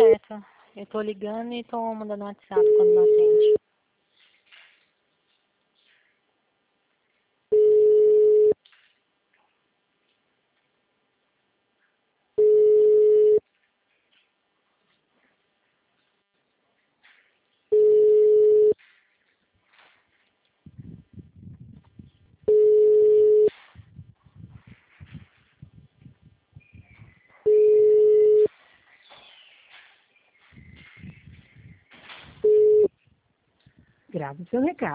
direto. Eu tô ligando e tô mandando WhatsApp quando não atende. Grave seu recado.